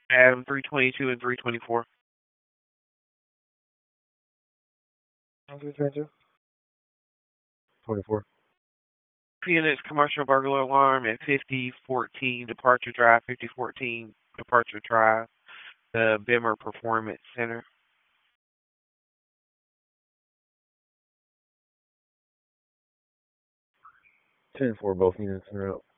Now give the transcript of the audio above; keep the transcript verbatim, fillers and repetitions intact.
I have three twenty-two and three twenty-four. three twenty-two? twenty-four. Phoenix commercial burglar alarm at fifty fourteen Departure Drive, fifty fourteen Departure Drive, the Bimmer Performance Center. ten four, both units en route.